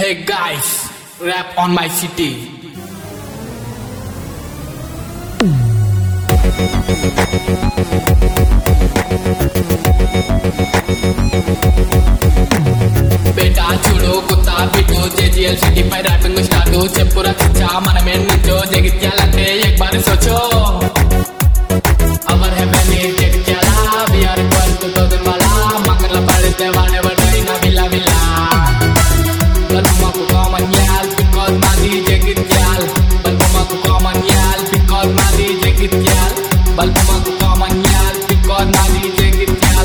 Hey guys, rap on my city. బేటా చూడు కొత్త బిటు జేజీఎల్ సిటీ పై ర్యాపింగ్ స్టార్ట్ చెప్పురా చిచ్చా మనమే నించో జగిత్యాలంటే ఎక్ బార్ సోచో అమర్ హై బని జగిత్యాల బిఆర్ క్వల్ 2000 వాలా మంగళ పడితే వాడెవడైనా విలా విలా బతుమకు కామన్ యాల్ బికాజ్ మాది జగిత్యాల్ బతుమకు కామన్ యాల్ బికాజ్ మాది జగిత్యాల్ బతుమకు కామన్ యాల్ బికాజ్ మాది Jagtial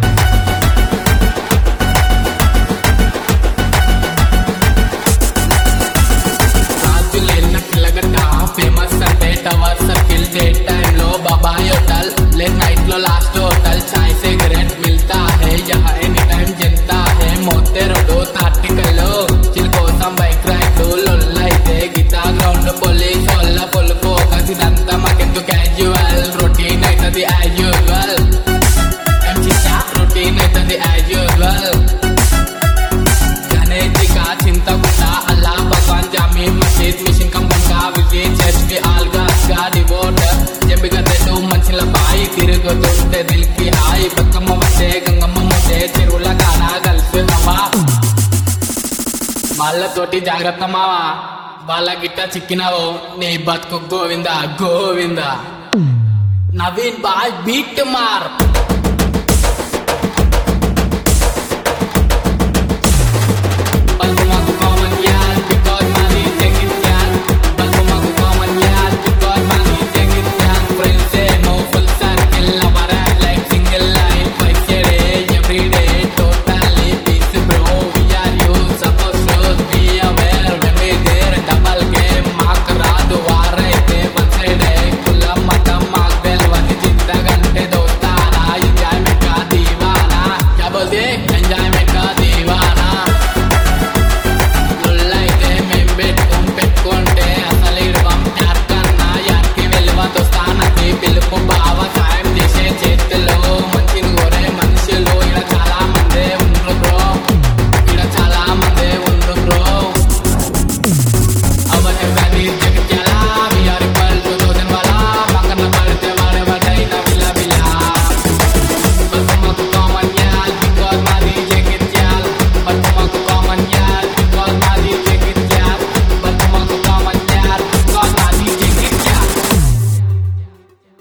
famous Sunday tower circle day time लो बाबा होटल लेट नाइट लो लास्ट होटल चाय सिगरेट मिलता है यहाँ एनी टाइम जनता है मोते रोडो तार्टिकल लो चिलको सम बाइक राइड लो लोलाइते गीता ग्राउंड पोलीस वल्ला फुल फोकस इదంతా మాకెందుకు క్యాజువల్ రొటీన్ అయితది యాజ్ యూజువల్ ఎంచి చా రొటీన్ అయితది యాజ్ యూజువల్ గణేష్ కా చింత గుట్టా అల్లా భగవాన్ జామీ మస్జిద్ మిషన్ కంపన్ కా విజయ్ చర్చ్ కి ఆల్గా గా డివోట్ జంబిగా రెండు మనుషుల బాయి తిరుగుతుంటే దిల్ కి హాయి బతుకమ్మ వస్తే గంగమ్మ ముట్టే చెరువుల కానా కలిసి నవ్వా వాళ్ళతోటి జాగ్రత్త మావా వాళ్ళ గిట్ట చిక్కినావు నీ బతుకు గోవిందా గోవిందా నవీన్ బాయ్ బీట్ మార్